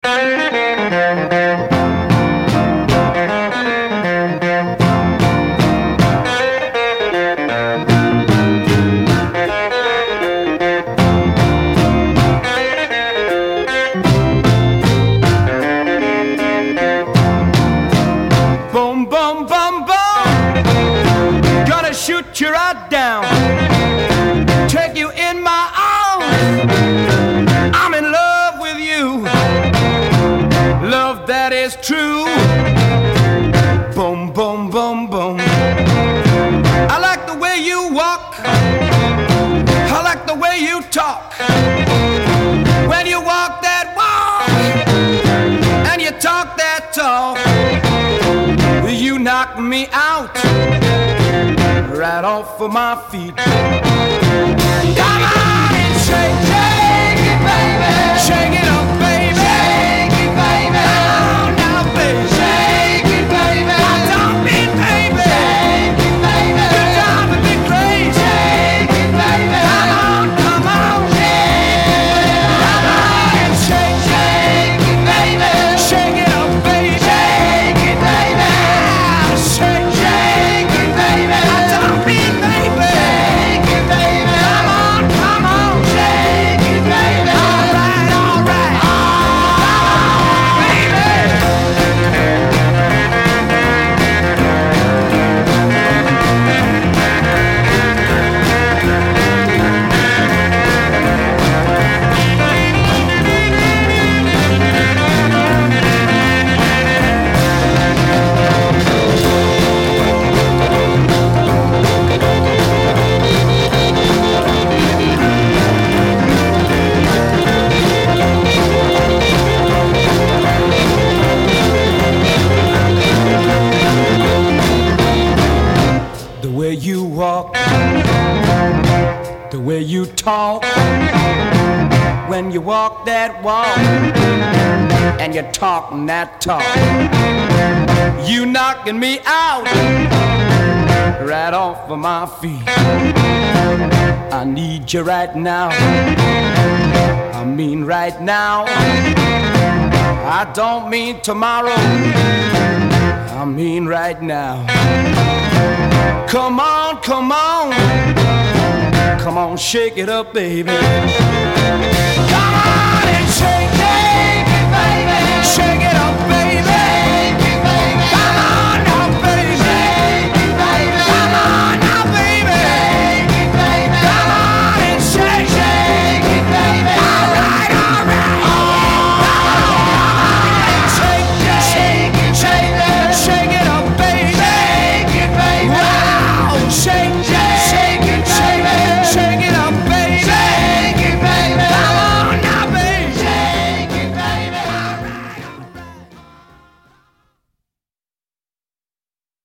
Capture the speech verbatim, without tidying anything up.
Shoot you right down, take you in my arms. I'm in love with you, love that is true. Boom, boom, boom, boom. I like the way you walk, I like the way you talk. When you walk that walk and you talk that talk, you knock me out right off of my feet. Come on and shake, shake it, baby. Shake it up, baby. Shake it, baby. Oh, now, baby. Shake it, baby. I don't mean, baby. Shake it, baby. You're driving me crazy. Shake it, baby. Come on, come on. Yeah. Come on and shake, shake it, baby. Shake it up, baby. Shake it, baby. Shake, shake it, baby. I don't mean, baby. Shake it, baby. Come on, come on. Shake it, baby. All right, all right. Oh, the way you walk, the way you talk, when you walk that walk and you talk that talk, you knocking me out right off of my feet. I need you right now, I mean right now. I don't mean tomorrow, I mean right now. Come on, come on, come on, shake it up, baby.